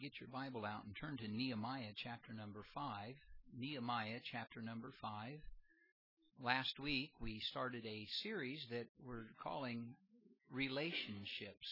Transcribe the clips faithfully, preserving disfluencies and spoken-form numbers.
get your Bible out and turn to Nehemiah chapter number five. Nehemiah chapter number five. Last week we started a series that we're calling Relationships.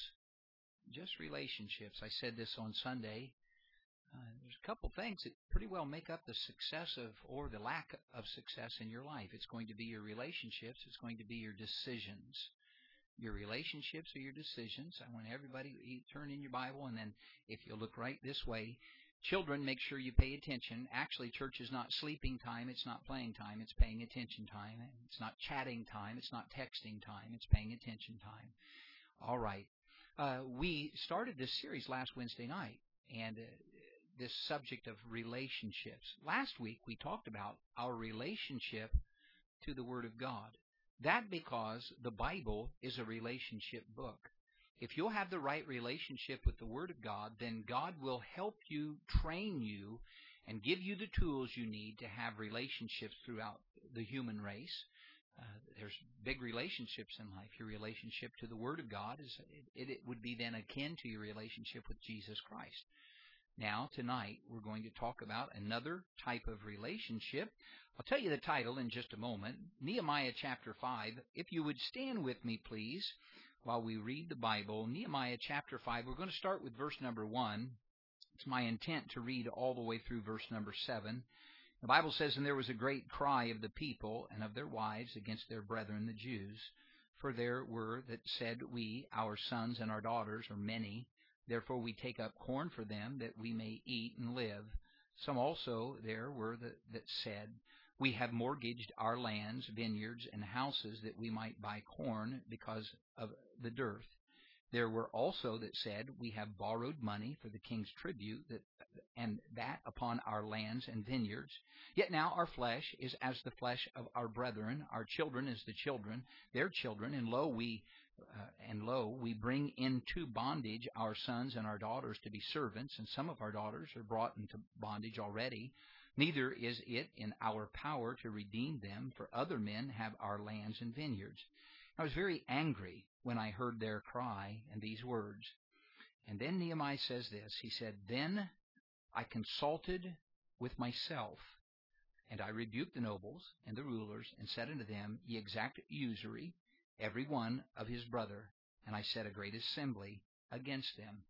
Just relationships. I said this on Sunday. Uh, there's a couple things that pretty well make up the success of, or the lack of success in your life. It's going to be your relationships. It's going to be your decisions. Your relationships or your decisions. I want everybody to turn in your Bible, and then if you look right this way, children, make sure you pay attention. Actually, church is not sleeping time. It's not playing time. It's paying attention time. It's not chatting time. It's not texting time. It's paying attention time. All right. Uh, we started this series last Wednesday night, and uh, this subject of relationships. Last week we talked about our relationship to the Word of God. That because the Bible is a relationship book. If you'll have the right relationship with the Word of God, then God will help you, train you, and give you the tools you need to have relationships throughout the human race. Uh, there's big relationships in life. Your relationship to the Word of God is it, it would be then akin to your relationship with Jesus Christ. Now, tonight, we're going to talk about another type of relationship. I'll tell you the title in just a moment. Nehemiah chapter five. If you would stand with me, please, while we read the Bible. Nehemiah chapter five. We're going to start with verse number one. It's my intent to read all the way through verse number seven. The Bible says, "And there was a great cry of the people and of their wives against their brethren the Jews. For there were that said, We, our sons and our daughters, are many. Therefore we take up corn for them, that we may eat and live. Some also there were that, that said, We have mortgaged our lands, vineyards, and houses, that we might buy corn because of the dearth. There were also that said, We have borrowed money for the king's tribute, that, and that upon our lands and vineyards. Yet now our flesh is as the flesh of our brethren, our children as the children, their children, and lo, we Uh, and lo, we bring into bondage our sons and our daughters to be servants, and some of our daughters are brought into bondage already. Neither is it in our power to redeem them, for other men have our lands and vineyards. I was very angry when I heard their cry and these words." And then Nehemiah says this. He said, "Then I consulted with myself, and I rebuked the nobles and the rulers, and said unto them, Ye exact usury, every one of his brother, and I set a great assembly against them."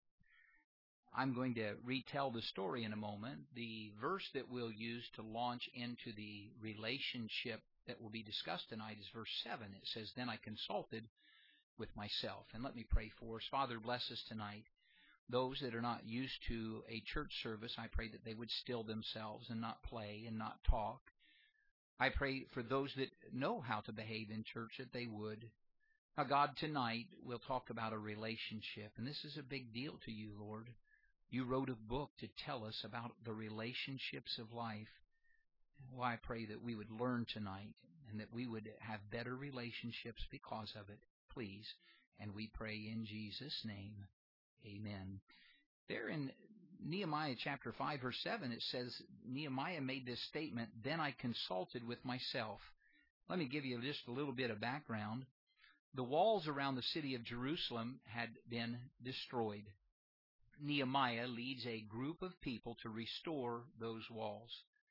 I'm going to retell the story in a moment. The verse that we'll use to launch into the relationship that will be discussed tonight is verse seven. It says, "Then I consulted with myself." And let me pray for us. Father, bless us tonight. Those that are not used to a church service, I pray that they would still themselves and not play and not talk. I pray for those that know how to behave in church that they would. Now, God, tonight we'll talk about a relationship, and this is a big deal to you, Lord. You wrote a book to tell us about the relationships of life. Well, I pray that we would learn tonight and that we would have better relationships because of it, please. And we pray in Jesus' name. Amen. There in Nehemiah chapter five, verse seven, it says, Nehemiah made this statement, "Then I consulted with myself." Let me give you just a little bit of background. The walls around the city of Jerusalem had been destroyed. Nehemiah leads a group of people to restore those walls.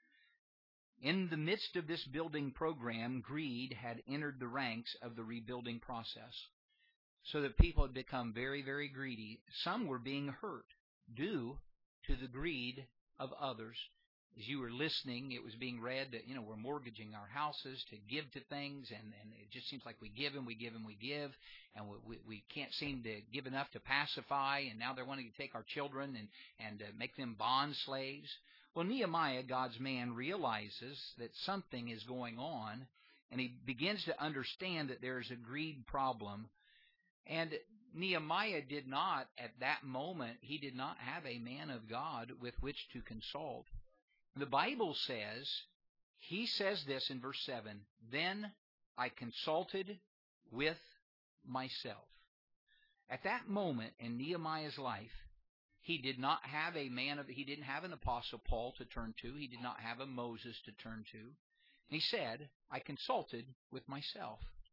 In the midst of this building program, greed had entered the ranks of the rebuilding process, so that people had become very, very greedy. Some were being hurt due to the greed of others. As you were listening, it was being read that, you know, we're mortgaging our houses to give to things, and, and it just seems like we give and we give and we give, and we, we, we can't seem to give enough to pacify, and now they're wanting to take our children and, and uh, make them bond slaves. Well, Nehemiah, God's man, realizes that something is going on, and he begins to understand that there is a greed problem. And Nehemiah did not, at that moment, he did not have a man of God with which to consult. The Bible says, he says this in verse seven, "Then I consulted with myself." At that moment in Nehemiah's life, he did not have a man of, he didn't have an apostle Paul to turn to. He did not have a Moses to turn to. He said, "I consulted with myself."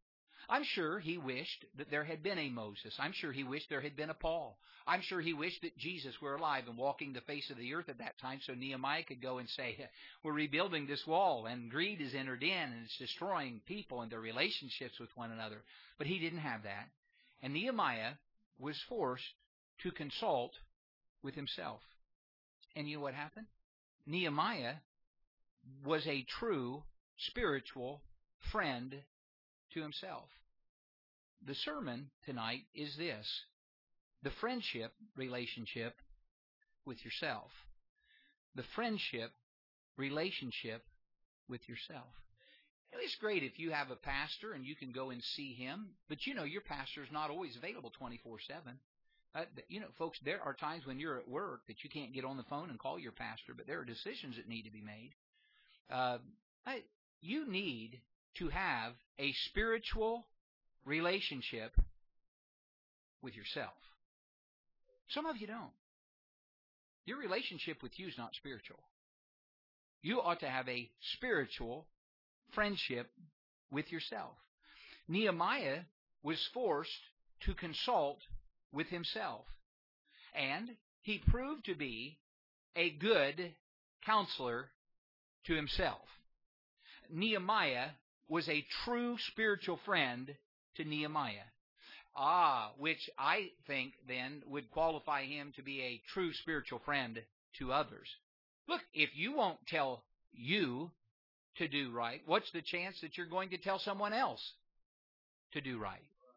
I'm sure he wished that there had been a Moses. I'm sure he wished there had been a Paul. I'm sure he wished that Jesus were alive and walking the face of the earth at that time so Nehemiah could go and say, we're rebuilding this wall, and greed has entered in, and it's destroying people and their relationships with one another. But he didn't have that. And Nehemiah was forced to consult with himself. And you know what happened? Nehemiah was a true spiritual friend to himself. The sermon tonight is this: the friendship relationship with yourself. The friendship relationship with yourself. It's great if you have a pastor and you can go and see him, but you know your pastor is not always available twenty-four seven. Uh, you know, folks, there are times when you're at work that you can't get on the phone and call your pastor, but there are decisions that need to be made. Uh, I, you need to have a spiritual relationship with yourself. Some of you don't. Your relationship with you is not spiritual. You ought to have a spiritual friendship with yourself. Nehemiah was forced to consult with himself, and he proved to be a good counselor to himself. Nehemiah was a true spiritual friend to Nehemiah. Ah, which I think then would qualify him to be a true spiritual friend to others. Look, if you won't tell you to do right, what's the chance that you're going to tell someone else to do right?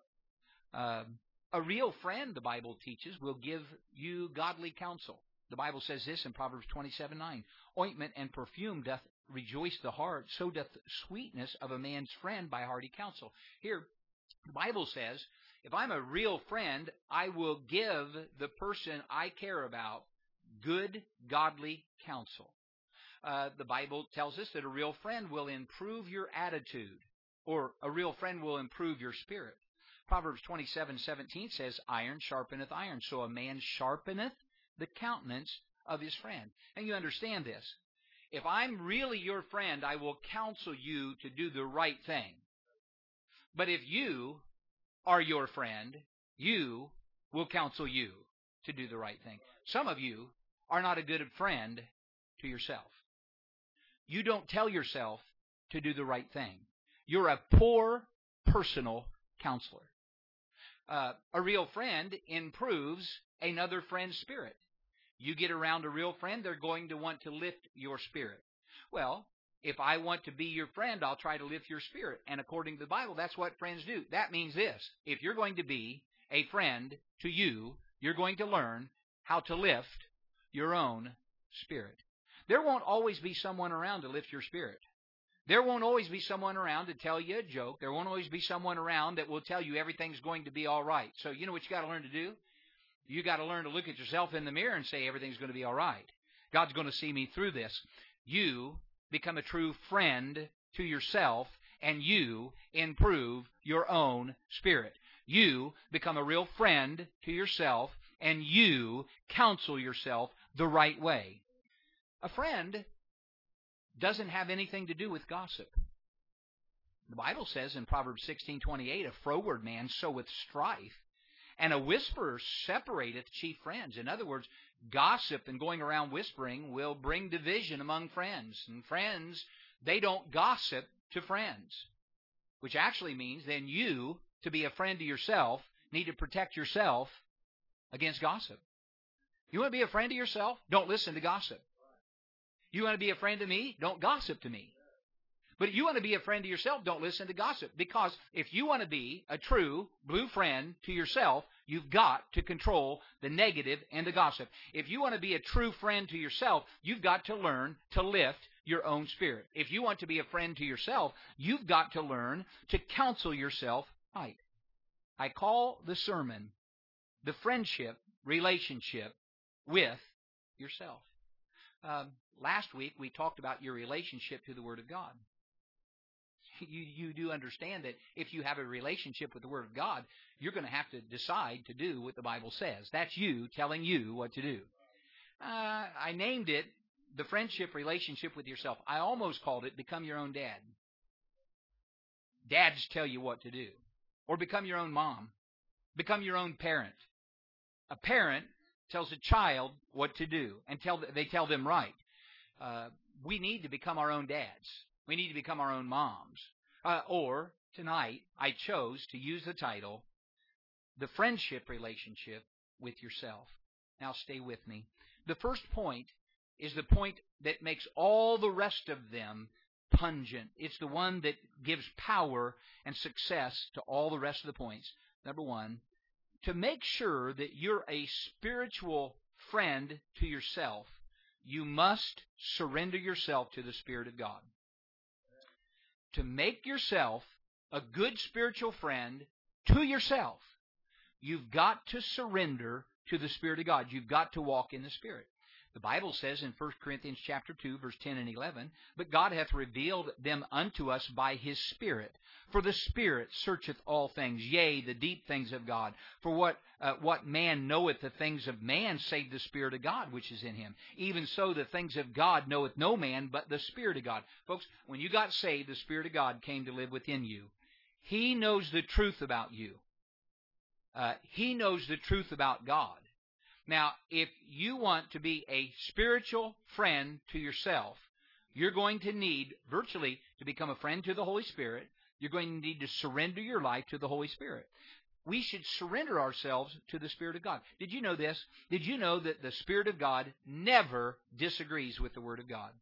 Um, a real friend, the Bible teaches, will give you godly counsel. The Bible says this in Proverbs twenty-seven nine. Ointment and perfume doth rejoice the heart, so doth sweetness of a man's friend by hearty counsel. Here, the Bible says, if I'm a real friend, I will give the person I care about good, godly counsel. Uh, the Bible tells us that a real friend will improve your attitude, or a real friend will improve your spirit. Proverbs twenty-seven seventeen says, iron sharpeneth iron, so a man sharpeneth the countenance of his friend. And you understand this. If I'm really your friend, I will counsel you to do the right thing. But if you are your friend, you will counsel you to do the right thing. Some of you are not a good friend to yourself. You don't tell yourself to do the right thing. You're a poor personal counselor. Uh, a real friend improves another friend's spirit. You get around a real friend, they're going to want to lift your spirit. Well, if I want to be your friend, I'll try to lift your spirit. And according to the Bible, that's what friends do. That means this: if you're going to be a friend to you, you're going to learn how to lift your own spirit. There won't always be someone around to lift your spirit. There won't always be someone around to tell you a joke. There won't always be someone around that will tell you everything's going to be all right. So you know what you got to learn to do? You got to learn to look at yourself in the mirror and say everything's going to be all right. God's going to see me through this. You become a true friend to yourself, and you improve your own spirit. You become a real friend to yourself, and you counsel yourself the right way. A friend doesn't have anything to do with gossip. The Bible says in Proverbs sixteen twenty-eight, a froward man soweth strife, and a whisperer separateth chief friends. In other words, gossip and going around whispering will bring division among friends. And friends, they don't gossip to friends, which actually means then you, to be a friend to yourself, need to protect yourself against gossip. You want to be a friend to yourself? Don't listen to gossip. You want to be a friend to me? Don't gossip to me. But if you want to be a friend to yourself, don't listen to gossip. Because if you want to be a true blue friend to yourself, you've got to control the negative and the gossip. If you want to be a true friend to yourself, you've got to learn to lift your own spirit. If you want to be a friend to yourself, you've got to learn to counsel yourself right. I call the sermon the friendship relationship with yourself. Um, last week we talked about your relationship to the Word of God. You, you do understand that if you have a relationship with the Word of God, you're going to have to decide to do what the Bible says. That's you telling you what to do. Uh, I named it the friendship relationship with yourself. I almost called it Become Your Own Dad. Dads tell you what to do. or become your own mom. Become your own parent. A parent tells a child what to do, and tell they tell them right. Uh, we need to become our own dads. We need to become our own moms. Uh, or, tonight, I chose to use the title, The Friendship Relationship with Yourself. Now stay with me. The first point is the point that makes all the rest of them pungent. It's the one that gives power and success to all the rest of the points. Number one, to make sure that you're a spiritual friend to yourself, you must surrender yourself to the Spirit of God. To make yourself a good spiritual friend to yourself, you've got to surrender to the Spirit of God. You've got to walk in the Spirit. The Bible says in First Corinthians chapter two, verse ten and eleven, "But God hath revealed them unto us by His Spirit. For the Spirit searcheth all things, yea, the deep things of God. For what uh, what man knoweth the things of man, save the Spirit of God which is in him? Even so the things of God knoweth no man, but the Spirit of God." Folks, when you got saved, the Spirit of God came to live within you. He knows the truth about you. Uh, he knows the truth about God. Now, if you want to be a spiritual friend to yourself, you're going to need, virtually, to become a friend to the Holy Spirit. You're going to need to surrender your life to the Holy Spirit. We should surrender ourselves to the Spirit of God. Did you know this? Did you know that the Spirit of God never disagrees with the Word of God?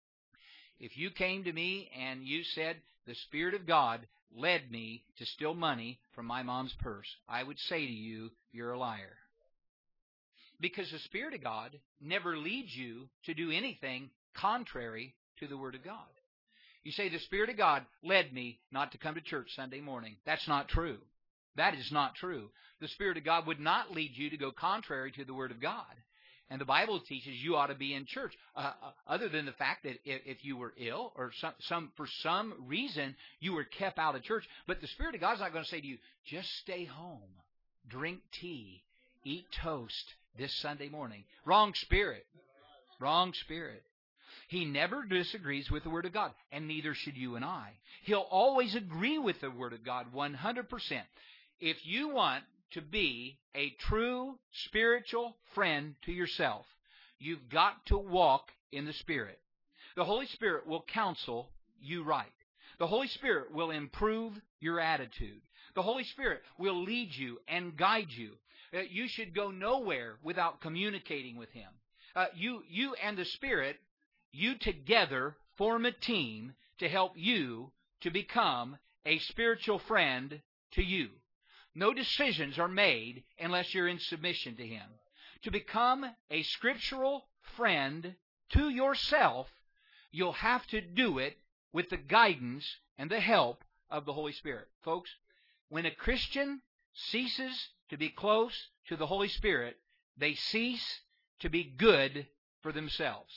If you came to me and you said, "The Spirit of God led me to steal money from my mom's purse," I would say to you, you're a liar. Because the Spirit of God never leads you to do anything contrary to the Word of God. You say, "The Spirit of God led me not to come to church Sunday morning." That's not true. That is not true. The Spirit of God would not lead you to go contrary to the Word of God. And the Bible teaches you ought to be in church, uh, other than the fact that if, if you were ill or some, some for some reason you were kept out of church. But the Spirit of God's not going to say to you, "Just stay home, drink tea, eat toast this Sunday morning." Wrong spirit. Wrong spirit. He never disagrees with the Word of God, and neither should you and I. He'll always agree with the Word of God one hundred percent. If you want to be a true spiritual friend to yourself, you've got to walk in the Spirit. The Holy Spirit will counsel you right. The Holy Spirit will improve your attitude. The Holy Spirit will lead you and guide you. Uh, you should go nowhere without communicating with Him. Uh, you, you and the Spirit, you together form a team to help you to become a spiritual friend to you. No decisions are made unless you're in submission to Him. To become a scriptural friend to yourself, you'll have to do it with the guidance and the help of the Holy Spirit. Folks, when a Christian ceases to be close to the Holy Spirit, they cease to be good for themselves.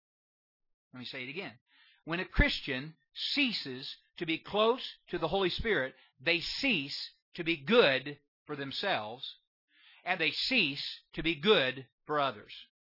Let me say it again. When a Christian ceases to be close to the Holy Spirit, they cease to be good for themselves, and they cease to be good for others.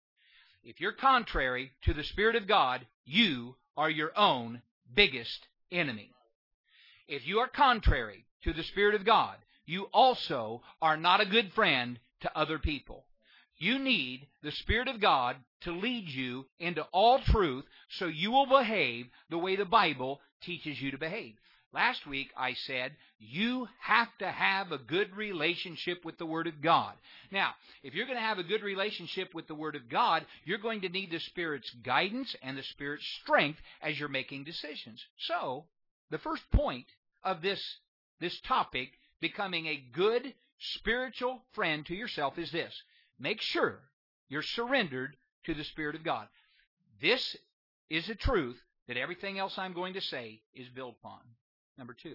If you're contrary to the Spirit of God, you are your own biggest enemy. If you are contrary to the Spirit of God, you also are not a good friend to other people. You need the Spirit of God to lead you into all truth so you will behave the way the Bible teaches you to behave. Last week I said you have to have a good relationship with the Word of God. Now, if you're going to have a good relationship with the Word of God, you're going to need the Spirit's guidance and the Spirit's strength as you're making decisions. So, the first point of this, this topic, becoming a good spiritual friend to yourself, is this. Make sure you're surrendered to the Spirit of God. This is a truth that everything else I'm going to say is built upon. Number two,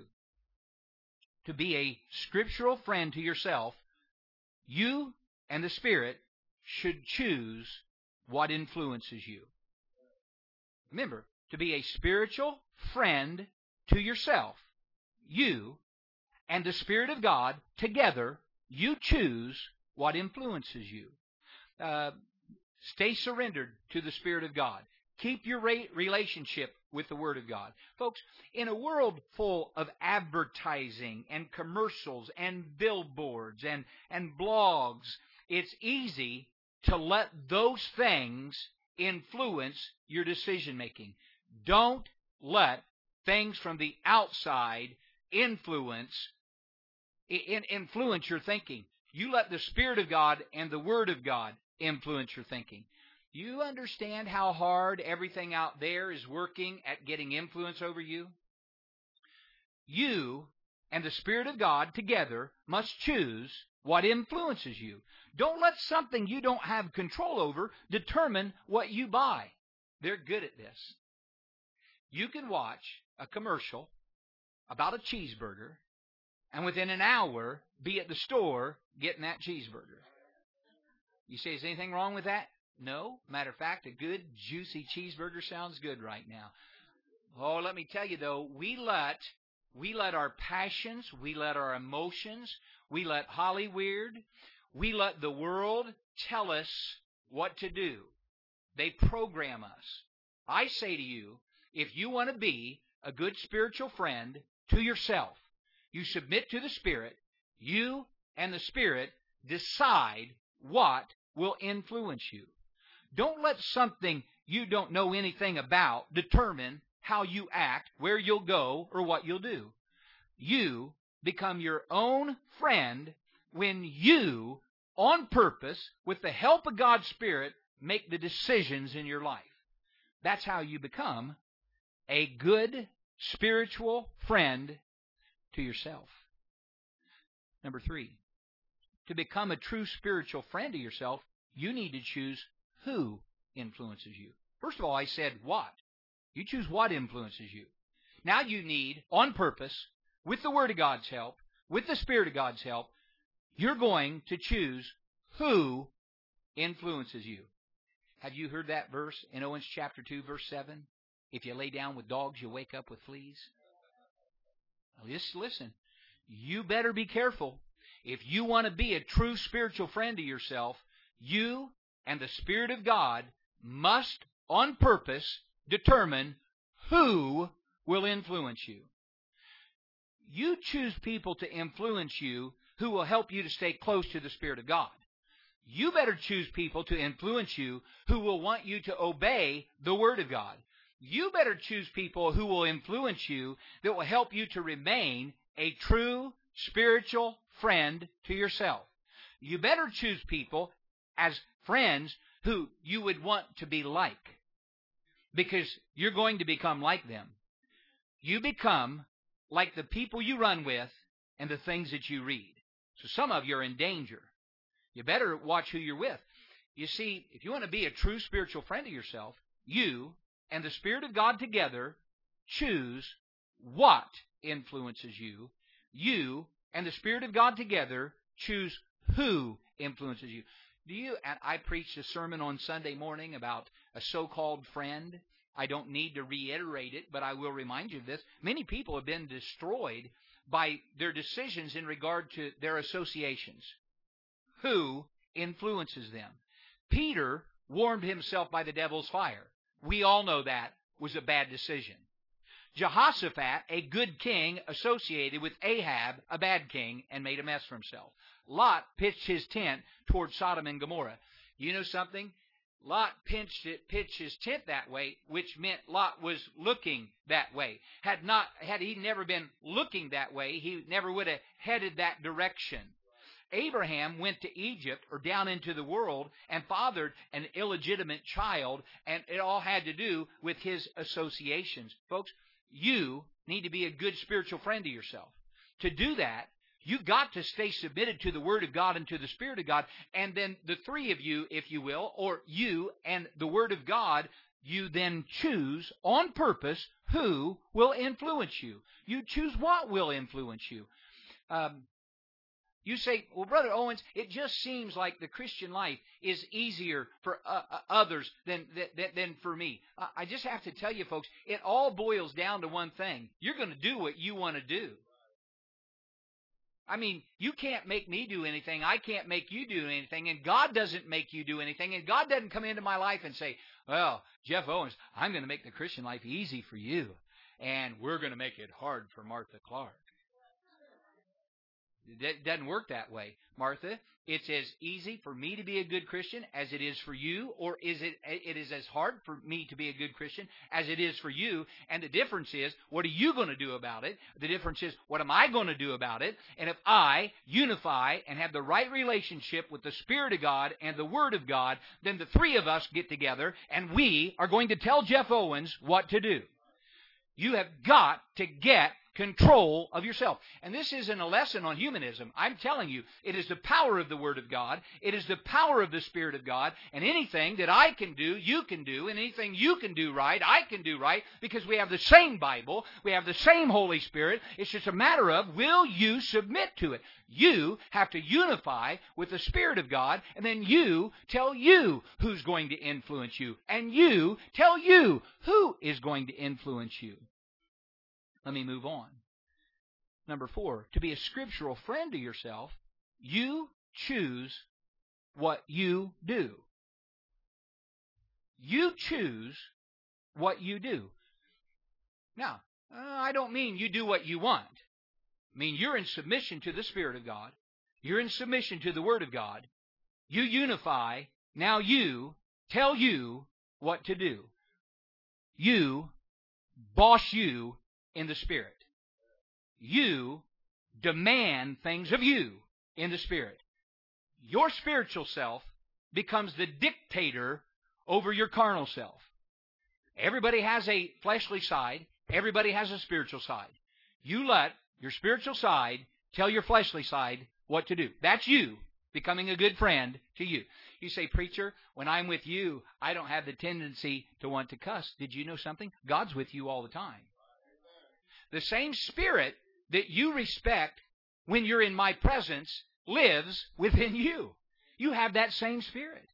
to be a scriptural friend to yourself, you and the Spirit should choose what influences you. Remember, to be a spiritual friend to yourself, you and the Spirit of God together, you choose what influences you. Uh, stay surrendered to the Spirit of God. Keep your re- relationship with the Word of God. Folks, in a world full of advertising and commercials and billboards and, and blogs, it's easy to let those things influence your decision making. Don't let things from the outside influence in, influence your thinking. You let the Spirit of God and the Word of God influence your thinking. You understand how hard everything out there is working at getting influence over you? You and the Spirit of God together must choose what influences you. Don't let something you don't have control over determine what you buy. They're good at this. You can watch a commercial about a cheeseburger and within an hour be at the store getting that cheeseburger. You say, is anything wrong with that? No. Matter of fact, a good, juicy cheeseburger sounds good right now. Oh, let me tell you, though, we let we let our passions, we let our emotions, we let Hollywood, we let the world tell us what to do. They program us. I say to you, if you want to be a good spiritual friend to yourself, you submit to the Spirit, you and the Spirit decide what will influence you. Don't let something you don't know anything about determine how you act, where you'll go, or what you'll do. You become your own friend when you, on purpose, with the help of God's Spirit, make the decisions in your life. That's how you become a good spiritual friend to yourself. Number three, to become a true spiritual friend to yourself, you need to choose who influences you. First of all, I said what. You choose what influences you. Now you need, on purpose, with the Word of God's help, with the Spirit of God's help, you're going to choose who influences you. Have you heard that verse in Owens chapter two, verse seven? If you lay down with dogs, you wake up with fleas. Now, just listen. You better be careful. If you want to be a true spiritual friend to yourself, you and the Spirit of God must, on purpose, determine who will influence you. You choose people to influence you who will help you to stay close to the Spirit of God. You better choose people to influence you who will want you to obey the Word of God. You better choose people who will influence you that will help you to remain a true spiritual friend to yourself. You better choose people as friends who you would want to be like, because you're going to become like them. You become like the people you run with and the things that you read. So some of you are in danger. You better watch who you're with. You see, if you want to be a true spiritual friend of yourself, you and the Spirit of God together choose what influences you. You and the Spirit of God together choose who influences you. Do you? And I preached a sermon on Sunday morning about a so-called friend. I don't need to reiterate it, but I will remind you of this. Many people have been destroyed by their decisions in regard to their associations. Who influences them? Peter warmed himself by the devil's fire. We all know that was a bad decision. Jehoshaphat, a good king, associated with Ahab, a bad king, and made a mess for himself. Lot pitched his tent toward Sodom and Gomorrah. You know something? Lot pitched it, pitched his tent that way, which meant Lot was looking that way. Had not, had he never been looking that way, he never would have headed that direction. Abraham went to Egypt or down into the world and fathered an illegitimate child, and it all had to do with his associations. Folks, you need to be a good spiritual friend to yourself. To do that, you've got to stay submitted to the Word of God and to the Spirit of God, and then the three of you, if you will, or you and the Word of God, you then choose on purpose who will influence you. You choose what will influence you. Um, You say, well, Brother Owens, it just seems like the Christian life is easier for uh, uh, others than, than, than for me. Uh, I just have to tell you, folks, it all boils down to one thing. You're going to do what you want to do. I mean, you can't make me do anything. I can't make you do anything. And God doesn't make you do anything. And God doesn't come into my life and say, well, Jeff Owens, I'm going to make the Christian life easy for you. And we're going to make it hard for Martha Clark. It doesn't work that way, Martha. It's as easy for me to be a good Christian as it is for you, or is it it is as hard for me to be a good Christian as it is for you. And the difference is, what are you going to do about it? The difference is, what am I going to do about it? And if I unify and have the right relationship with the Spirit of God and the Word of God, then the three of us get together and we are going to tell Jeff Owens what to do. You have got to get control of yourself. And this isn't a lesson on humanism. I'm telling you, it is the power of the Word of God. It is the power of the Spirit of God. And anything that I can do, you can do. And anything you can do right, I can do right. Because we have the same Bible. We have the same Holy Spirit. It's just a matter of, will you submit to it? You have to unify with the Spirit of God. And then you tell you who's going to influence you. And you tell you who is going to influence you. Let me move on. Number four, to be a scriptural friend to yourself, you choose what you do. You choose what you do. Now, uh, I don't mean you do what you want. I mean, you're in submission to the Spirit of God. You're in submission to the Word of God. You unify. Now you tell you what to do. You boss you in the Spirit. You demand things of you in the Spirit. Your spiritual self becomes the dictator over your carnal self. Everybody has a fleshly side. Everybody has a spiritual side. You let your spiritual side tell your fleshly side what to do. That's you becoming a good friend to you. You say, preacher, when I'm with you, I don't have the tendency to want to cuss. Did you know something? God's with you all the time. The same Spirit that you respect when you're in my presence lives within you. You have that same Spirit.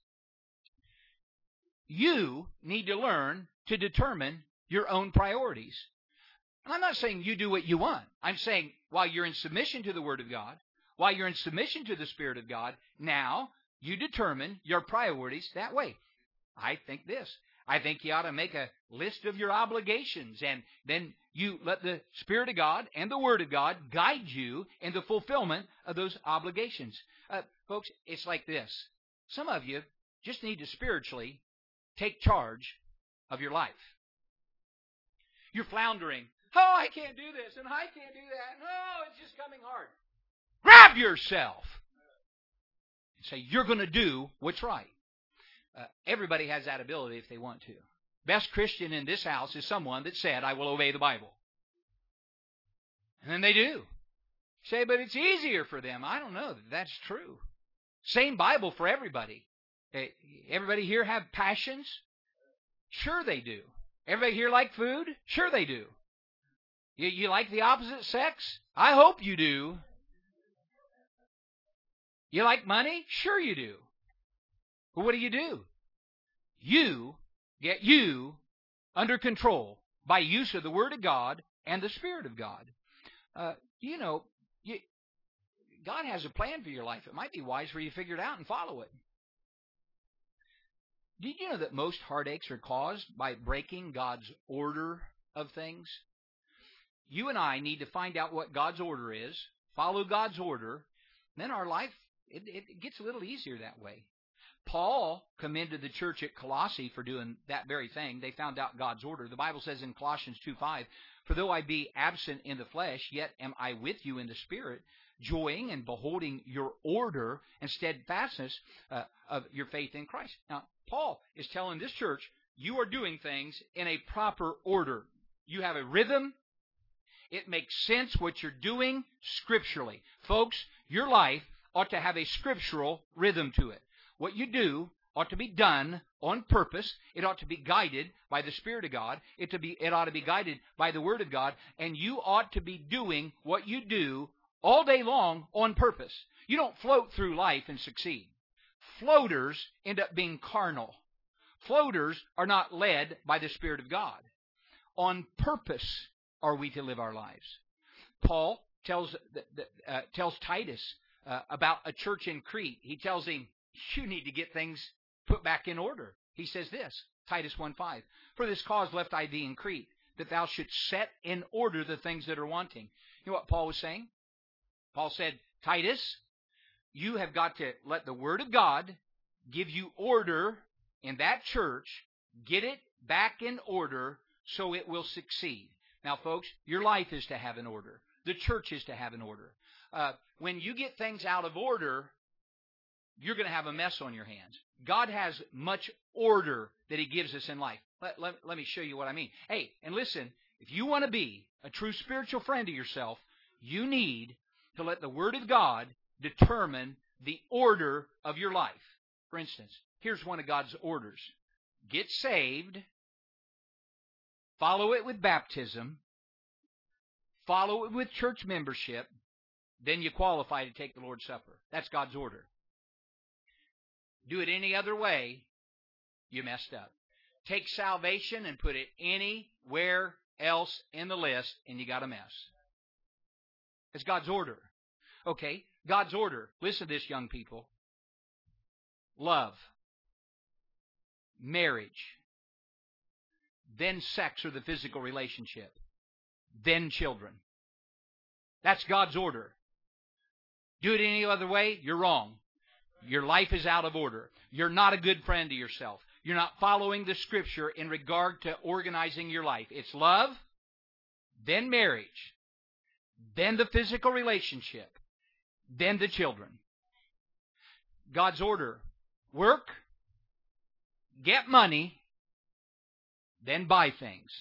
You need to learn to determine your own priorities. And I'm not saying you do what you want. I'm saying while you're in submission to the Word of God, while you're in submission to the Spirit of God, now you determine your priorities that way. I think this. I think you ought to make a list of your obligations, and then you let the Spirit of God and the Word of God guide you in the fulfillment of those obligations. Uh, folks, it's like this. Some of you just need to spiritually take charge of your life. You're floundering. Oh, I can't do this, and I can't do that. No, it's just coming hard. Grab yourself and say, you're going to do what's right. Uh, everybody has that ability if they want to. Best Christian in this house is someone that said, I will obey the Bible. And then they do. Say, but it's easier for them. I don't know that that's true. Same Bible for everybody. Everybody here have passions? Sure they do. Everybody here like food? Sure they do. You, you like the opposite sex? I hope you do. You like money? Sure you do. But what do you do? You get you under control by use of the Word of God and the Spirit of God. Uh, you know, you, God has a plan for your life. It might be wise for you to figure it out and follow it. Did you know that most heartaches are caused by breaking God's order of things? You and I need to find out what God's order is, follow God's order, then our life, it, it gets a little easier that way. Paul commended the church at Colossae for doing that very thing. They found out God's order. The Bible says in Colossians two five, for though I be absent in the flesh, yet am I with you in the Spirit, joying and beholding your order and steadfastness uh, of your faith in Christ. Now, Paul is telling this church, you are doing things in a proper order. You have a rhythm. It makes sense what you're doing scripturally. Folks, your life ought to have a scriptural rhythm to it. What you do ought to be done on purpose. It ought to be guided by the Spirit of God. It, to be, it ought to be guided by the Word of God. And you ought to be doing what you do all day long on purpose. You don't float through life and succeed. Floaters end up being carnal. Floaters are not led by the Spirit of God. On purpose are we to live our lives. Paul tells, uh, tells Titus uh, about a church in Crete. He tells him, you need to get things put back in order. He says this, Titus one five, for this cause left I thee in Crete, that thou shouldst set in order the things that are wanting. You know what Paul was saying? Paul said, Titus, you have got to let the Word of God give you order in that church. Get it back in order so it will succeed. Now, folks, your life is to have an order. The church is to have an order. Uh, when you get things out of order, you're going to have a mess on your hands. God has much order that He gives us in life. Let, let, let me show you what I mean. Hey, and listen, if you want to be a true spiritual friend to yourself, you need to let the Word of God determine the order of your life. For instance, here's one of God's orders. Get saved, follow it with baptism, follow it with church membership, then you qualify to take the Lord's Supper. That's God's order. Do it any other way, you messed up. Take salvation and put it anywhere else in the list, and you got a mess. It's God's order. Okay, God's order. Listen to this, young people. Love, marriage, then sex or the physical relationship, then children. That's God's order. Do it any other way, you're wrong. Your life is out of order. You're not a good friend to yourself. You're not following the Scripture in regard to organizing your life. It's love, then marriage, then the physical relationship, then the children. God's order. Work, get money, then buy things.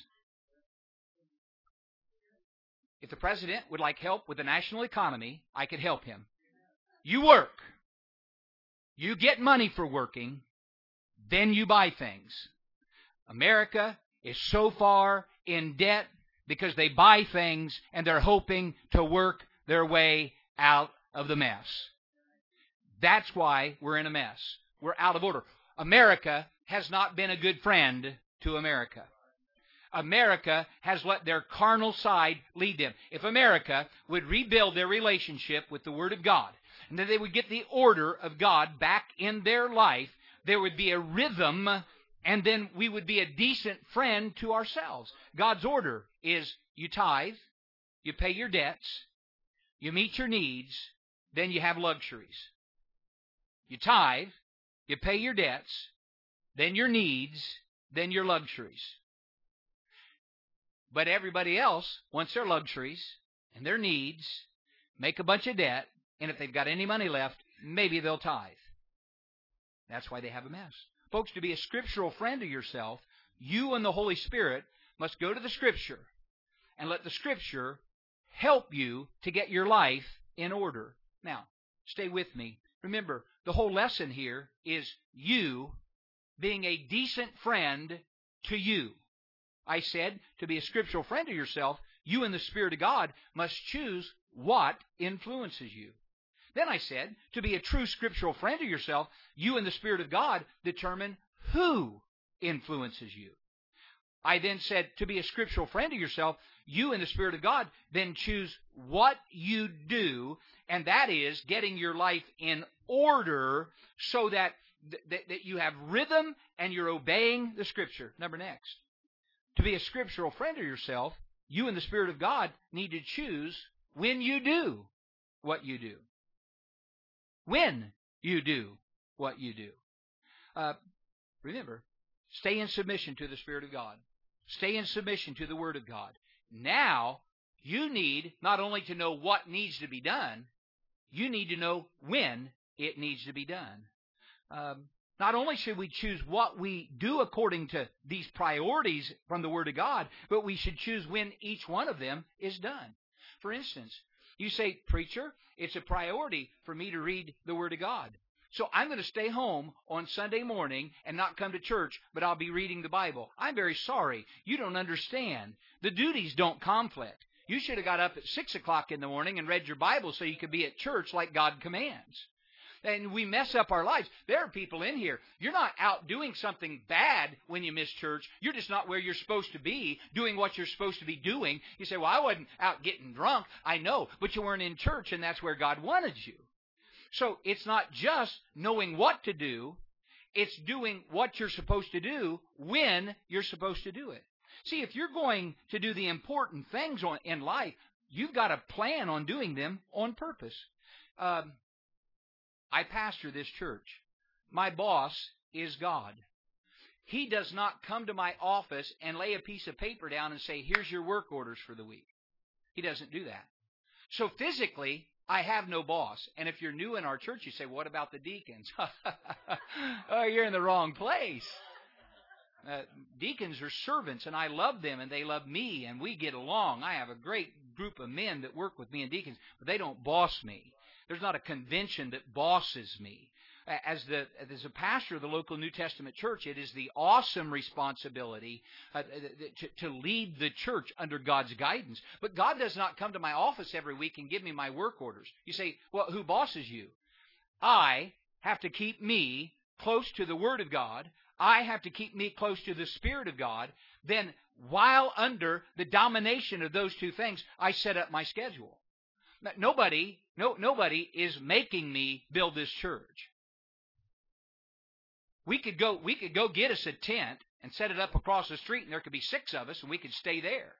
If the president would like help with the national economy, I could help him. You work. You get money for working, then you buy things. America is so far in debt because they buy things and they're hoping to work their way out of the mess. That's why we're in a mess. We're out of order. America has not been a good friend to America. America has let their carnal side lead them. If America would rebuild their relationship with the Word of God, and that they would get the order of God back in their life, there would be a rhythm, and then we would be a decent friend to ourselves. God's order is you tithe, you pay your debts, you meet your needs, then you have luxuries. You tithe, you pay your debts, then your needs, then your luxuries. But everybody else wants their luxuries and their needs, make a bunch of debt, and if they've got any money left, maybe they'll tithe. That's why they have a mess. Folks, to be a scriptural friend of yourself, you and the Holy Spirit must go to the Scripture and let the Scripture help you to get your life in order. Now, stay with me. Remember, the whole lesson here is you being a decent friend to you. I said, to be a scriptural friend of yourself, you and the Spirit of God must choose what influences you. Then I said, to be a true scriptural friend of yourself, you and the Spirit of God determine who influences you. I then said, to be a scriptural friend of yourself, you and the Spirit of God then choose what you do, and that is getting your life in order so that, th- that you have rhythm and you're obeying the Scripture. Number next. To be a scriptural friend of yourself, you and the Spirit of God need to choose when you do what you do. When you do what you do. Uh, remember, stay in submission to the Spirit of God. Stay in submission to the Word of God. Now, you need not only to know what needs to be done, you need to know when it needs to be done. Um, not only should we choose what we do according to these priorities from the Word of God, but we should choose when each one of them is done. For instance, you say, preacher, it's a priority for me to read the Word of God. So I'm going to stay home on Sunday morning and not come to church, but I'll be reading the Bible. I'm very sorry. You don't understand. The duties don't conflict. You should have got up at six o'clock in the morning and read your Bible so you could be at church like God commands. And we mess up our lives. There are people in here, you're not out doing something bad when you miss church. You're just not where you're supposed to be, doing what you're supposed to be doing. You say, well, I wasn't out getting drunk. I know, but you weren't in church, and that's where God wanted you. So it's not just knowing what to do. It's doing what you're supposed to do when you're supposed to do it. See, if you're going to do the important things on, in life, you've got to plan on doing them on purpose. Um, I pastor this church. My boss is God. He does not come to my office and lay a piece of paper down and say, here's your work orders for the week. He doesn't do that. So physically, I have no boss. And if you're new in our church, you say, what about the deacons? Oh, you're in the wrong place. Uh, deacons are servants, and I love them, and they love me, and we get along. I have a great group of men that work with me and deacons, but they don't boss me. There's not a convention that bosses me. As the as a pastor of the local New Testament church, it is the awesome responsibility uh, to, to lead the church under God's guidance. But God does not come to my office every week and give me my work orders. You say, well, who bosses you? I have to keep me close to the Word of God. I have to keep me close to the Spirit of God. Then, while under the domination of those two things, I set up my schedule. Nobody, no, nobody is making me build this church. We could go, we could go get us a tent and set it up across the street, and there could be six of us, and we could stay there.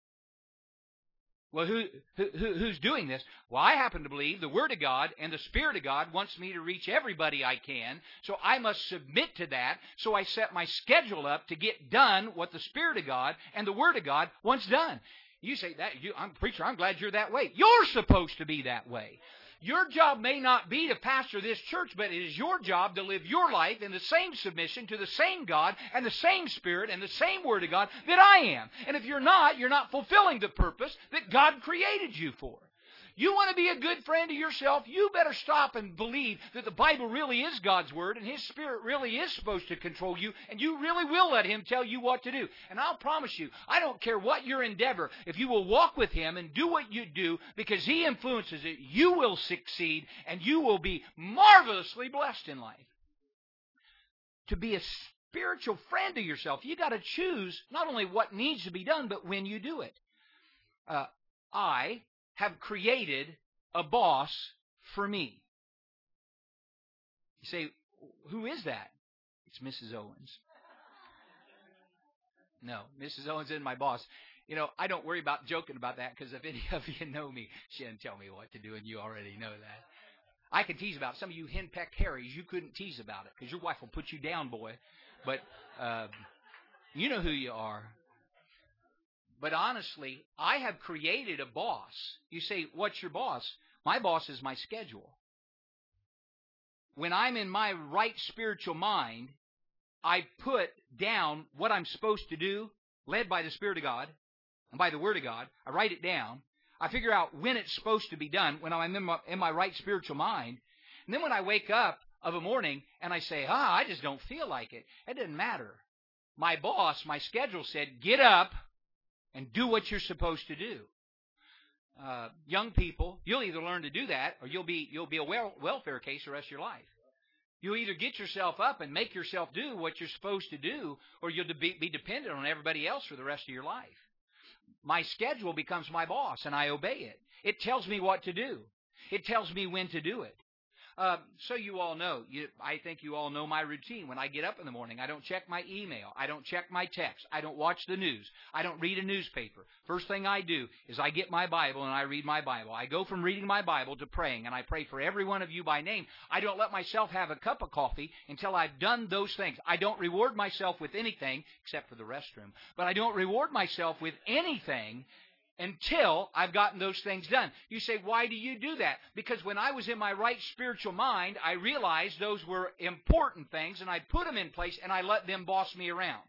Well, who, who who's doing this? Well, I happen to believe the Word of God and the Spirit of God wants me to reach everybody I can, so I must submit to that. So I set my schedule up to get done what the Spirit of God and the Word of God wants done. You say, that you, I'm preacher, I'm glad you're that way. You're supposed to be that way. Your job may not be to pastor this church, but it is your job to live your life in the same submission to the same God and the same Spirit and the same Word of God that I am. And if you're not, you're not fulfilling the purpose that God created you for. You want to be a good friend to yourself, you better stop and believe that the Bible really is God's Word and His Spirit really is supposed to control you, and you really will let Him tell you what to do. And I'll promise you, I don't care what your endeavor, if you will walk with Him and do what you do because He influences it, you will succeed and you will be marvelously blessed in life. To be a spiritual friend to yourself, you got to choose not only what needs to be done, but when you do it. Uh, I have created a boss for me. You say, who is that? It's Missus Owens. No, Missus Owens isn't my boss. You know, I don't worry about joking about that because if any of you know me, she doesn't tell me what to do, and you already know that. I can tease about it. Some of you henpecked Harrys, you couldn't tease about it because your wife will put you down, boy. But uh, you know who you are. But honestly, I have created a boss. You say, what's your boss? My boss is my schedule. When I'm in my right spiritual mind, I put down what I'm supposed to do, led by the Spirit of God and by the Word of God. I write it down. I figure out when it's supposed to be done, when I'm in my, in my right spiritual mind. And then when I wake up of a morning and I say, ah, I just don't feel like it, it doesn't matter. My boss, my schedule said, get up and do what you're supposed to do. Uh, young people, you'll either learn to do that, or you'll be you'll be a wel- welfare case the rest of your life. You'll either get yourself up and make yourself do what you're supposed to do, or you'll be, be dependent on everybody else for the rest of your life. My schedule becomes my boss, and I obey it. It tells me what to do. It tells me when to do it. Uh, so you all know, you, I think you all know my routine. When I get up in the morning, I don't check my email. I don't check my text. I don't watch the news. I don't read a newspaper. First thing I do is I get my Bible and I read my Bible. I go from reading my Bible to praying, and I pray for every one of you by name. I don't let myself have a cup of coffee until I've done those things. I don't reward myself with anything, except for the restroom, but I don't reward myself with anything until I've gotten those things done. You say, why do you do that? Because when I was in my right spiritual mind, I realized those were important things, and I put them in place, and I let them boss me around.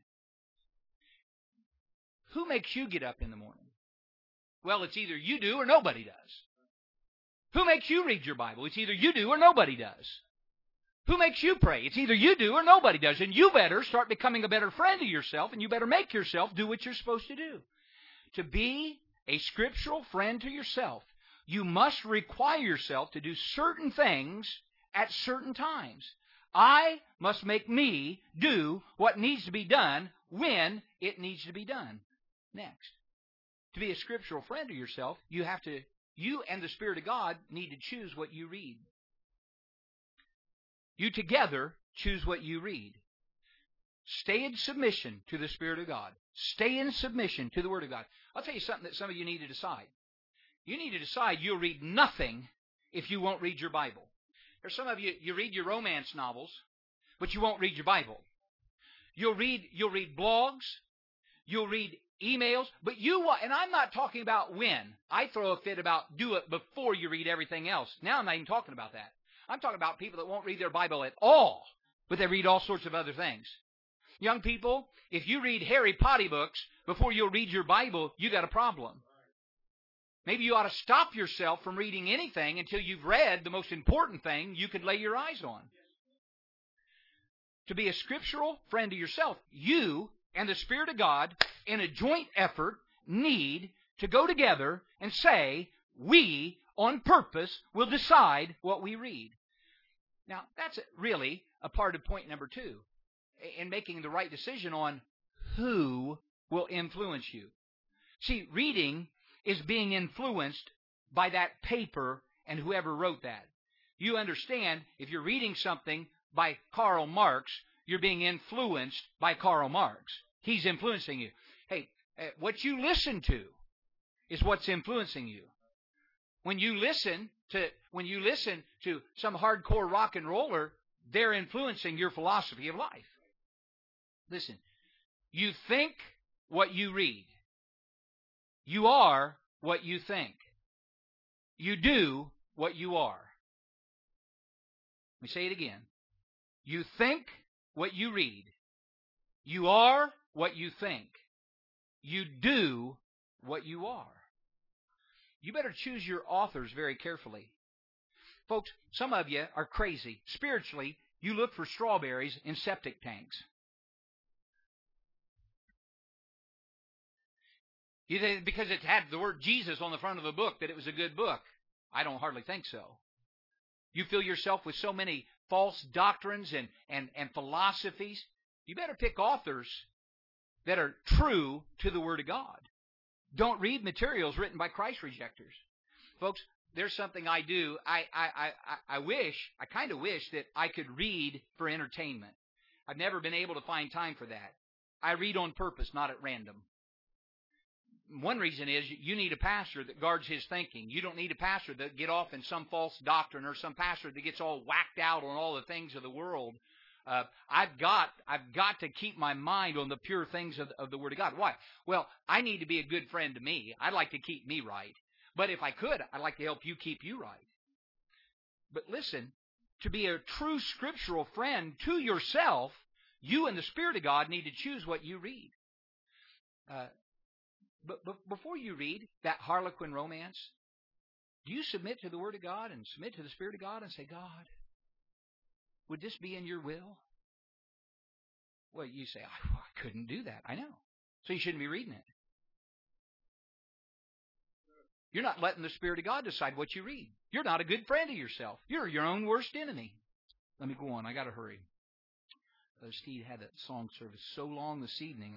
Who makes you get up in the morning? Well, it's either you do or nobody does. Who makes you read your Bible? It's either you do or nobody does. Who makes you pray? It's either you do or nobody does. And you better start becoming a better friend of yourself, and you better make yourself do what you're supposed to do. To be a scriptural friend to yourself, you must require yourself to do certain things at certain times. I must make me do what needs to be done when it needs to be done next. To be a scriptural friend to yourself, you have to, you and the Spirit of God need to choose what you read. You together choose what you read. Stay in submission to the Spirit of God. Stay in submission to the Word of God. I'll tell you something that some of you need to decide. You need to decide you'll read nothing if you won't read your Bible. There's some of you, you read your romance novels, but you won't read your Bible. You'll read, you'll read blogs, you'll read emails, but you want, and I'm not talking about when. I throw a fit about do it before you read everything else. Now I'm not even talking about that. I'm talking about people that won't read their Bible at all, but they read all sorts of other things. Young people, if you read Harry Potter books before you'll read your Bible, you got a problem. Maybe you ought to stop yourself from reading anything until you've read the most important thing you can lay your eyes on. To be a scriptural friend to yourself, you and the Spirit of God, in a joint effort, need to go together and say, we, on purpose, will decide what we read. Now, that's really a part of point number two, in making the right decision on who will influence you. See, reading is being influenced by that paper and whoever wrote that. You understand, if you're reading something by Karl Marx, you're being influenced by Karl Marx. He's influencing you. Hey, what you listen to is what's influencing you. When you listen to when you listen to some hardcore rock and roller, they're influencing your philosophy of life. Listen, you think what you read. You are what you think. You do what you are. Let me say it again. You think what you read. You are what you think. You do what you are. You better choose your authors very carefully. Folks, some of you are crazy. Spiritually, you look for strawberries in septic tanks. You think because it had the word Jesus on the front of the book that it was a good book. I don't hardly think so. You fill yourself with so many false doctrines and, and, and philosophies. You better pick authors that are true to the Word of God. Don't read materials written by Christ rejectors. Folks, there's something I do. I, I, I, I wish, I kind of wish that I could read for entertainment. I've never been able to find time for that. I read on purpose, not at random. One reason is you need a pastor that guards his thinking. You don't need a pastor that get off in some false doctrine or some pastor that gets all whacked out on all the things of the world. Uh, I've got I've got to keep my mind on the pure things of, of the Word of God. Why? Well, I need to be a good friend to me. I'd like to keep me right. But if I could, I'd like to help you keep you right. But listen, to be a true scriptural friend to yourself, you and the Spirit of God need to choose what you read. Uh, But, but before you read that Harlequin romance, do you submit to the Word of God and submit to the Spirit of God and say, God, would this be in your will? Well, you say, I, I couldn't do that. I know. So you shouldn't be reading it. You're not letting the Spirit of God decide what you read. You're not a good friend of yourself. You're your own worst enemy. Let me go on. I got to hurry. Brother Steve had that song service so long this evening.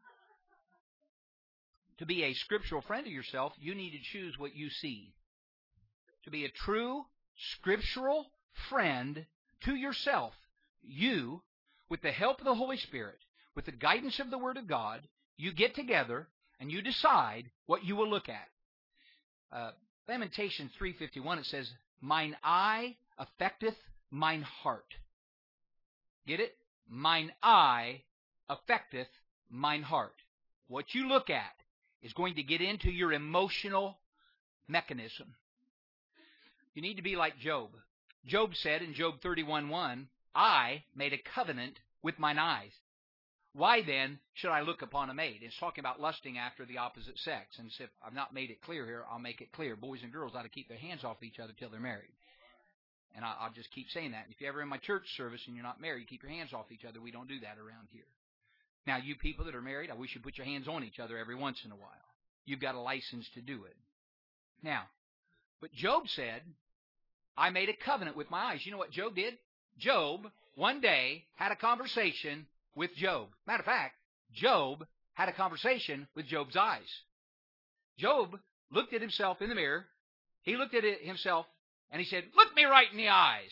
To be a scriptural friend of yourself, you need to choose what you see. To be a true scriptural friend to yourself, you, with the help of the Holy Spirit, with the guidance of the Word of God, you get together and you decide what you will look at. Uh, Lamentations three fifty-one, it says, Mine eye affecteth mine heart. Get it? Mine eye affecteth mine heart. What you look at is going to get into your emotional mechanism. You need to be like Job. Job said in Job thirty-one one, I made a covenant with mine eyes. Why then should I look upon a maid? It's talking about lusting after the opposite sex. And if I've not made it clear here, I'll make it clear. Boys and girls ought to keep their hands off each other till they're married. And I'll just keep saying that. If you're ever in my church service and you're not married, keep your hands off each other. We don't do that around here. Now, you people that are married, I wish you'd put your hands on each other every once in a while. You've got a license to do it. Now, but Job said, I made a covenant with my eyes. You know what Job did? Job, one day, had a conversation with Job. Matter of fact, Job had a conversation with Job's eyes. Job looked at himself in the mirror. He looked at it himself, and he said, "Look me right in the eyes."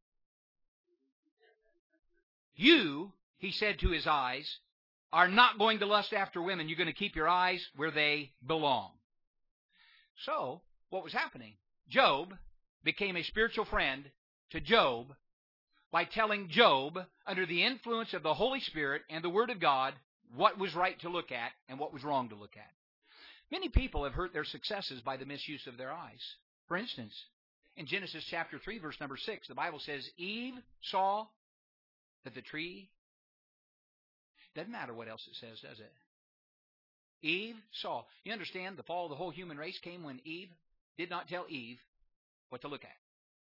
You, he said to his eyes, are not going to lust after women. You're going to keep your eyes where they belong. So, what was happening? Job became a spiritual friend to Job by telling Job, under the influence of the Holy Spirit and the Word of God, what was right to look at and what was wrong to look at. Many people have hurt their successes by the misuse of their eyes. For instance, in Genesis chapter three, verse number six, the Bible says, Eve saw that the tree... Doesn't matter what else it says, does it? Eve saw. You understand, the fall of the whole human race came when Eve did not tell Eve what to look at.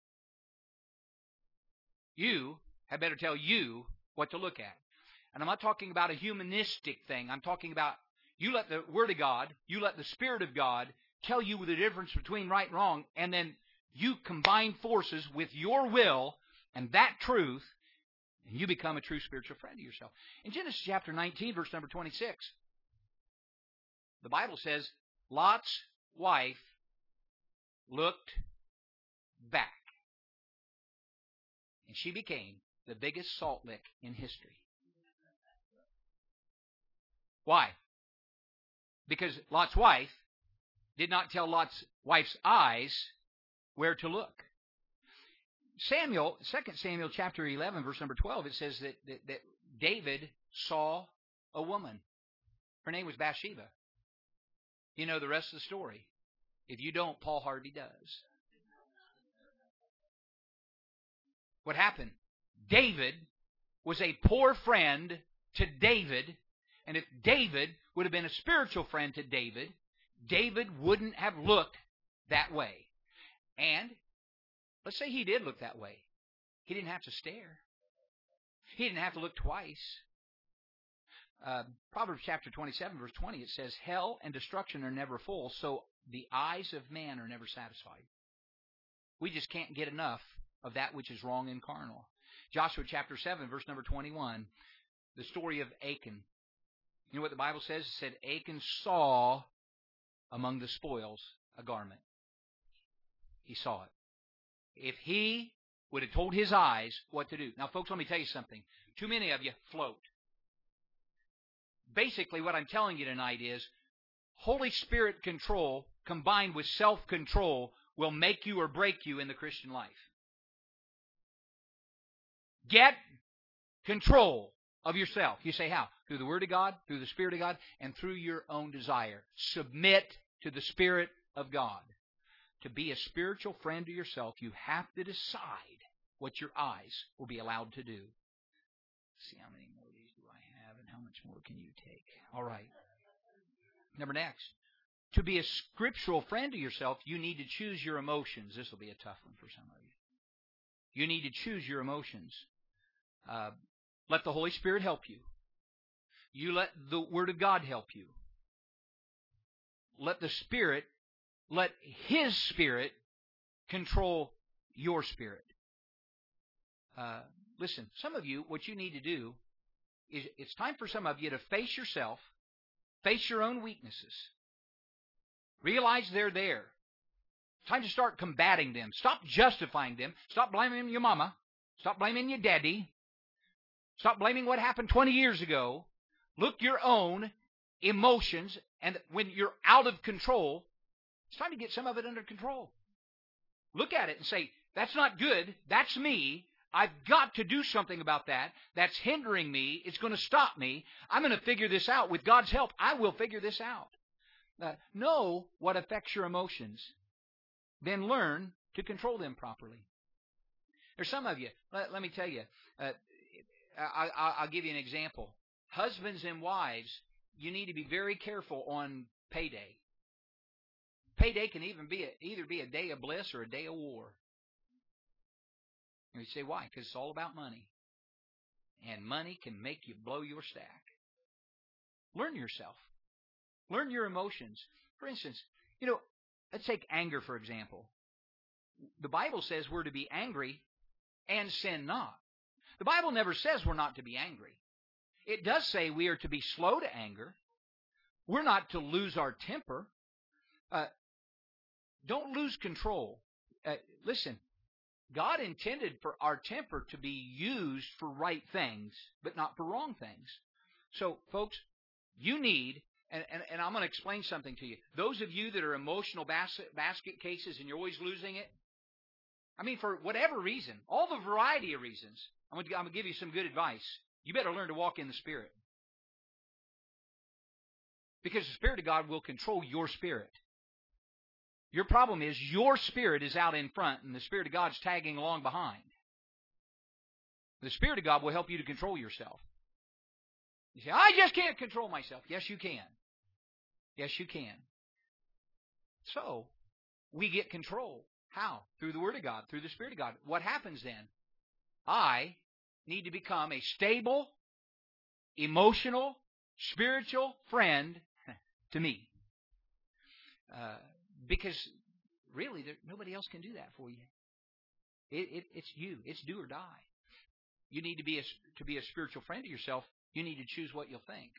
You had better tell you what to look at. And I'm not talking about a humanistic thing. I'm talking about you let the Word of God, you let the Spirit of God tell you the difference between right and wrong, and then you combine forces with your will and that truth, and you become a true spiritual friend of yourself. In Genesis chapter nineteen, verse number twenty-six, the Bible says, Lot's wife looked back. And she became the biggest salt lick in history. Why? Because Lot's wife did not tell Lot's wife's eyes where to look. Samuel, Second Samuel chapter eleven, verse number twelve, it says that, that, that David saw a woman. Her name was Bathsheba. You know the rest of the story. If you don't, Paul Harvey does. What happened? David was a poor friend to David, and if David would have been a spiritual friend to David, David wouldn't have looked that way. And let's say he did look that way. He didn't have to stare. He didn't have to look twice. Uh, Proverbs chapter twenty-seven, verse twenty, it says, Hell and destruction are never full, so the eyes of man are never satisfied. We just can't get enough of that which is wrong and carnal. Joshua chapter seven, verse number twenty-one, the story of Achan. You know what the Bible says? It said, Achan saw among the spoils a garment. He saw it. If he would have told his eyes what to do. Now, folks, let me tell you something. Too many of you float. Basically, what I'm telling you tonight is Holy Spirit control combined with self-control will make you or break you in the Christian life. Get control of yourself. You say how? Through the Word of God, through the Spirit of God, and through your own desire. Submit to the Spirit of God. To be a spiritual friend to yourself, you have to decide what your eyes will be allowed to do. Let's see how many more of these do I have and how much more can you take? All right. Number next. To be a scriptural friend to yourself, you need to choose your emotions. This will be a tough one for some of you. You need to choose your emotions. Uh, let the Holy Spirit help you. You let the Word of God help you. Let the Spirit, let His Spirit control your spirit. Uh, listen, some of you, what you need to do is it's time for some of you to face yourself, face your own weaknesses. Realize they're there. It's time to start combating them. Stop justifying them. Stop blaming your mama. Stop blaming your daddy. Stop blaming what happened twenty years ago. Look your own emotions, and when you're out of control, it's time to get some of it under control. Look at it and say, that's not good. That's me. I've got to do something about that. That's hindering me. It's going to stop me. I'm going to figure this out. With God's help, I will figure this out. Uh, know what affects your emotions. Then learn to control them properly. There's some of you, let, let me tell you, uh, I, I, I'll give you an example. Husbands and wives, you need to be very careful on payday. Payday can even be a, either be a day of bliss or a day of war. And you say, why? Because it's all about money. And money can make you blow your stack. Learn yourself. Learn your emotions. For instance, you know, let's take anger, for example. the Bible says we're to be angry and sin not. The Bible never says we're not to be angry. It does say we are to be slow to anger. We're not to lose our temper. Uh, don't lose control. Uh, listen, God intended for our temper to be used for right things, but not for wrong things. So, folks, you need, and, and, and I'm going to explain something to you. Those of you that are emotional basket, basket cases and you're always losing it, I mean, for whatever reason, all the variety of reasons, I'm going to, I'm going to give you some good advice. You better learn to walk in the Spirit. Because the Spirit of God will control your spirit. Your problem is your spirit is out in front and the Spirit of God's tagging along behind. The Spirit of God will help you to control yourself. You say, I just can't control myself. Yes, you can. Yes, you can. So, we get control. How? Through the Word of God, through the Spirit of God. What happens then? I need to become a stable, emotional, spiritual friend to me. Uh, because really, there, nobody else can do that for you. It, it, it's you. It's do or die. You need to be a, to be a spiritual friend to yourself. You need to choose what you'll think.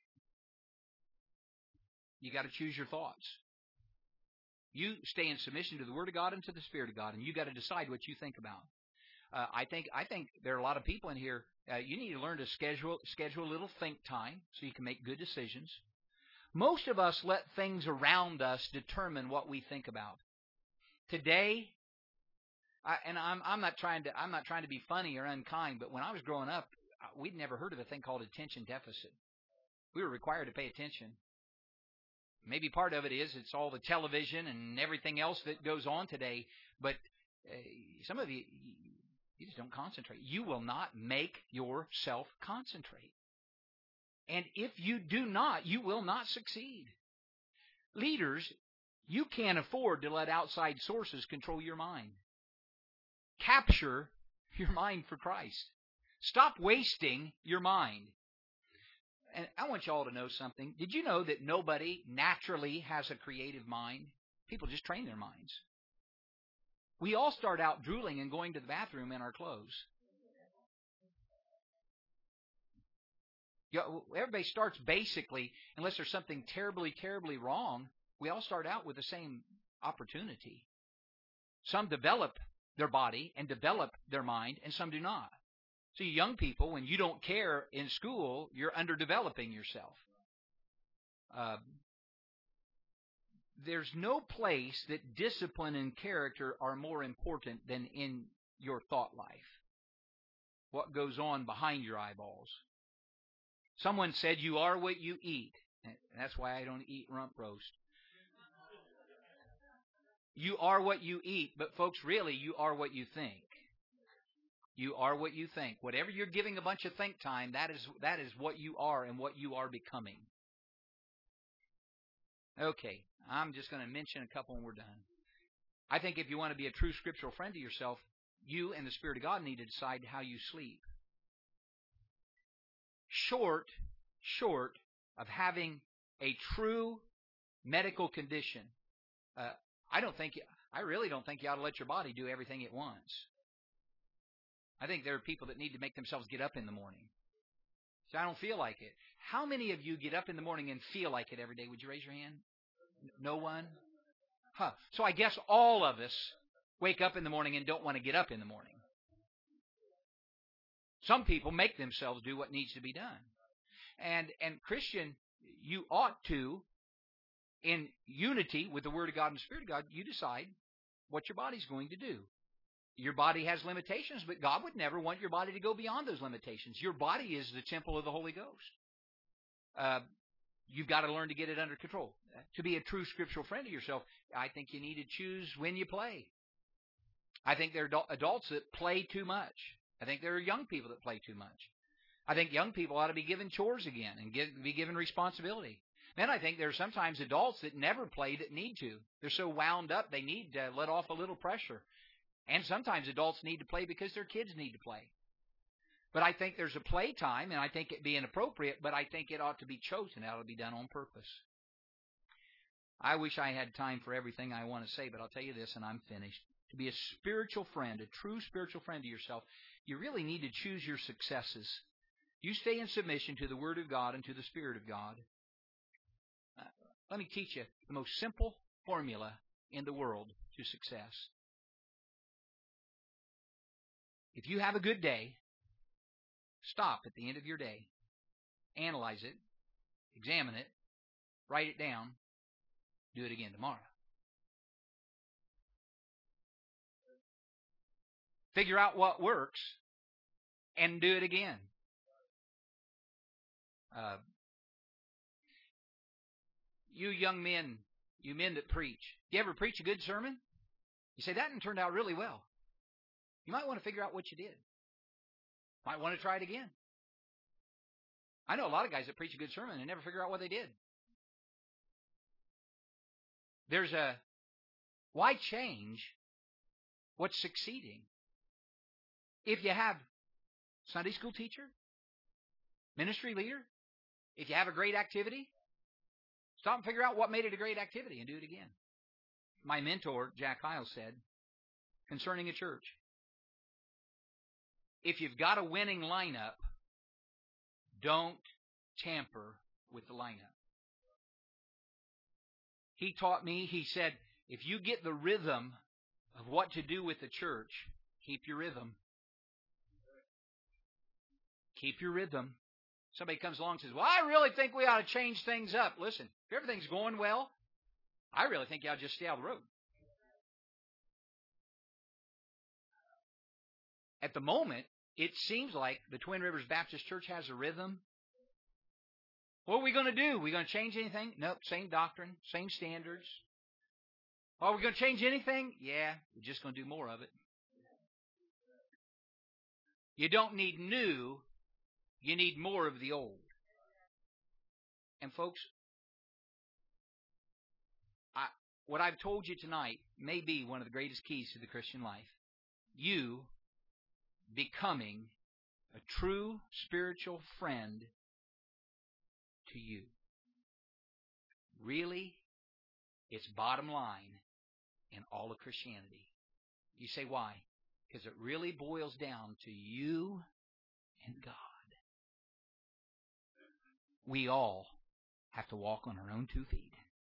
You got to choose your thoughts. You stay in submission to the Word of God and to the Spirit of God, and you got to decide what you think about. Uh, I think I think there are a lot of people in here. Uh, you need to learn to schedule schedule a little think time so you can make good decisions. Most of us let things around us determine what we think about. Today, I, and I'm I'm not trying to I'm not trying to be funny or unkind, but when I was growing up, we'd never heard of a thing called attention deficit. We were required to pay attention. Maybe part of it is it's all the television and everything else that goes on today, but uh, some of you, you just don't concentrate. You will not make yourself concentrate. And if you do not, you will not succeed. Leaders, you can't afford to let outside sources control your mind. Capture your mind for Christ. Stop wasting your mind. And I want you all to know something. Did you know that nobody naturally has a creative mind? People just train their minds. We all start out drooling and going to the bathroom in our clothes. You know, everybody starts basically, unless there's something terribly, terribly wrong, we all start out with the same opportunity. Some develop their body and develop their mind, and some do not. So you young people, when you don't care in school, you're underdeveloping yourself. Uh, there's no place that discipline and character are more important than in your thought life. What goes on behind your eyeballs. Someone said you are what you eat. And that's why I don't eat rump roast. You are what you eat, but folks, really, you are what you think. You are what you think. Whatever you're giving a bunch of think time, that is that is what you are and what you are becoming. Okay, I'm just going to mention a couple and we're done. I think if you want to be a true scriptural friend to yourself, you and the Spirit of God need to decide how you sleep. Short, short of having a true medical condition, uh, I don't think, I really don't think you ought to let your body do everything it wants. I think there are people that need to make themselves get up in the morning. So I don't feel like it. How many of you get up in the morning and feel like it every day? Would you raise your hand? No one? Huh. So I guess all of us wake up in the morning and don't want to get up in the morning. Some people make themselves do what needs to be done. And, and Christian, you ought to, in unity with the Word of God and the Spirit of God, you decide what your body's going to do. Your body has limitations, but God would never want your body to go beyond those limitations. Your body is the temple of the Holy Ghost. Uh, you've got to learn to get it under control. To be a true scriptural friend of yourself, I think you need to choose when you play. I think there are adults that play too much. I think there are young people that play too much. I think young people ought to be given chores again and get, be given responsibility. Then I think there are sometimes adults that never play that need to. They're so wound up they need to let off a little pressure. And sometimes adults need to play because their kids need to play. But I think there's a play time, and I think it be inappropriate, but I think it ought to be chosen. It ought to be done on purpose. I wish I had time for everything I want to say, but I'll tell you this, and I'm finished. to be a spiritual friend, a true spiritual friend to yourself, you really need to choose your successes. You stay in submission to the Word of God and to the Spirit of God. Uh, let me teach you the most simple formula in the world to success. If you have a good day, stop at the end of your day, analyze it, examine it, write it down, do it again tomorrow. Figure out what works and do it again. Uh, you young men, you men that preach, do you ever preach a good sermon? You say, that turned out really well. You might want to figure out what you did. Might want to try it again. I know a lot of guys that preach a good sermon and never figure out what they did. There's a, why change what's succeeding? If you have Sunday school teacher, ministry leader, if you have a great activity, stop and figure out what made it a great activity and do it again. My mentor, Jack Hyles, said concerning a church, if you've got a winning lineup, don't tamper with the lineup. He taught me, he said, if you get the rhythm of what to do with the church, keep your rhythm. Keep your rhythm. Somebody comes along and says, well, I really think we ought to change things up. Listen, if everything's going well, I really think you ought to just stay out of the road. At the moment, it seems like the Twin Rivers Baptist Church has a rhythm. What are we going to do? Are we going to change anything? Nope, same doctrine, same standards. Are we going to change anything? Yeah, we're just going to do more of it. You don't need new, you need more of the old. And folks, I, what I've told you tonight may be one of the greatest keys to the Christian life. You becoming a true spiritual friend to you. Really, it's bottom line in all of Christianity. You say, why? Because it really boils down to you and God. We all have to walk on our own two feet.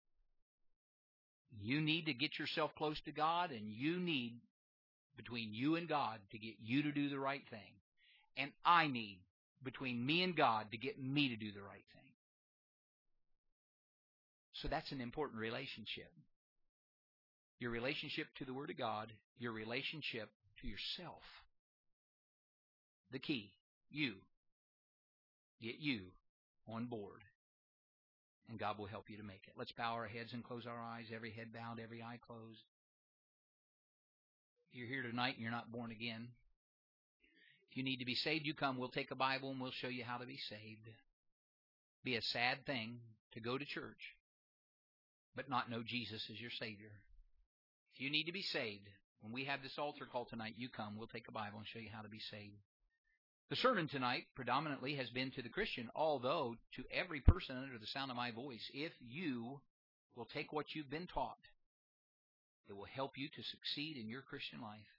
You need to get yourself close to God, and you need, between you and God, to get you to do the right thing. And I need, between me and God, to get me to do the right thing. So that's an important relationship. Your relationship to the Word of God, your relationship to yourself. The key, you. Get you on board, and God will help you to make it. Let's bow our heads and close our eyes, every head bowed, every eye closed. You're here tonight and you're not born again. If you need to be saved, you come. We'll take a Bible and we'll show you how to be saved. Be a sad thing to go to church but not know Jesus as your Savior. If you need to be saved, when we have this altar call tonight, you come. We'll take a Bible and show you how to be saved. The sermon tonight predominantly has been to the Christian, although to every person under the sound of my voice, if you will take what you've been taught, it will help you to succeed in your Christian life.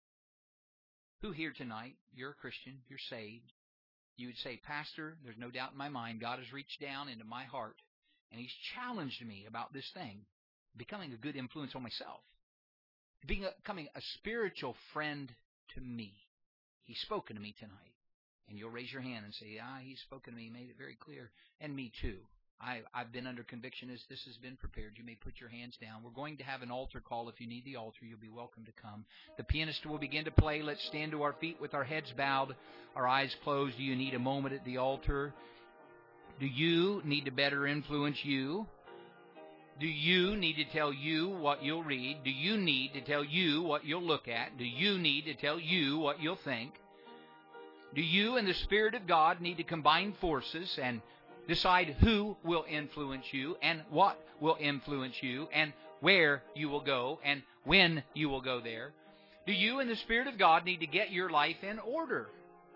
Who here tonight, you're a Christian, you're saved, you would say, Pastor, there's no doubt in my mind, God has reached down into my heart, and He's challenged me about this thing, becoming a good influence on myself, becoming a spiritual friend to me. He's spoken to me tonight. And you'll raise your hand and say, ah, He's spoken to me, made it very clear. And me too. I, I've been under conviction as this has been prepared. You may put your hands down. We're going to have an altar call. If you need the altar, you'll be welcome to come. The pianist will begin to play. Let's stand to our feet with our heads bowed, our eyes closed. Do you need a moment at the altar? Do you need to better influence you? Do you need to tell you what you'll read? Do you need to tell you what you'll look at? Do you need to tell you what you'll think? Do you and the Spirit of God need to combine forces and decide who will influence you and what will influence you and where you will go and when you will go there? Do you and the Spirit of God need to get your life in order?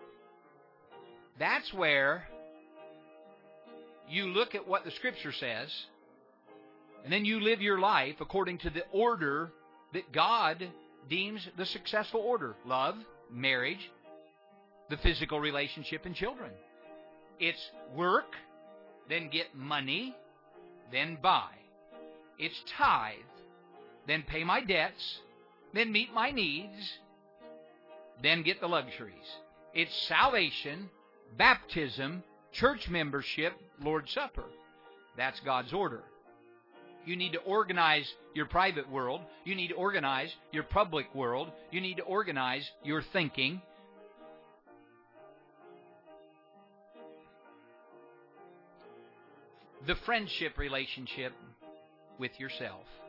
That's where you look at what the Scripture says, and then you live your life according to the order that God deems the successful order: love, marriage, the physical relationship, and children. It's work, then get money, then buy. It's tithe, then pay my debts, then meet my needs, then get the luxuries. It's salvation, baptism, church membership, Lord's Supper. That's God's order. You need to organize your private world. You need to organize your public world. You need to organize your thinking. The friendship relationship with yourself.